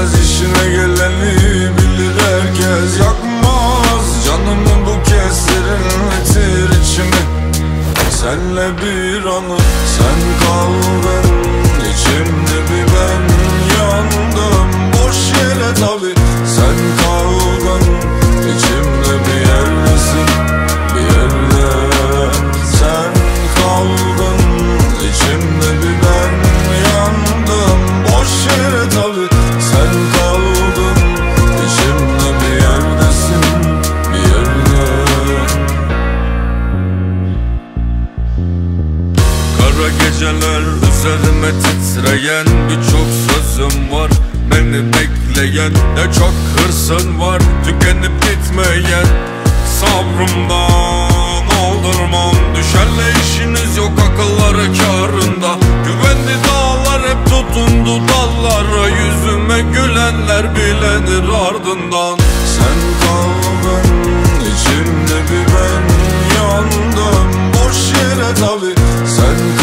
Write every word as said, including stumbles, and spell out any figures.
herkes, işine geleni bilir herkes. Yakmaz canımı bu kez serinletir içimi. Senle bir anı, sen kaldın içimde, bir ben yandım. Boş yere tabi, sen kaldın içimde, bir yerdesin, bir yerde. Sen kaldın içimde, bir ben yandım. Boş yere tabi, sen kaldın içimde, bir yerdesin, bir yerde. Kara geceler üzerime titreyen, birçok sözüm var beni bekleyen. Ne çok hırsın var tükenip gitmeyen, sabrımdan aldırmam. Düşerle işiniz yok, akılları kârında. Güvenli dağlar hep tutundu dallara, yüzüme gülenler bilenir ardından. Sen kaldın içimde, bir ben yandım. Boş yere tabi, sen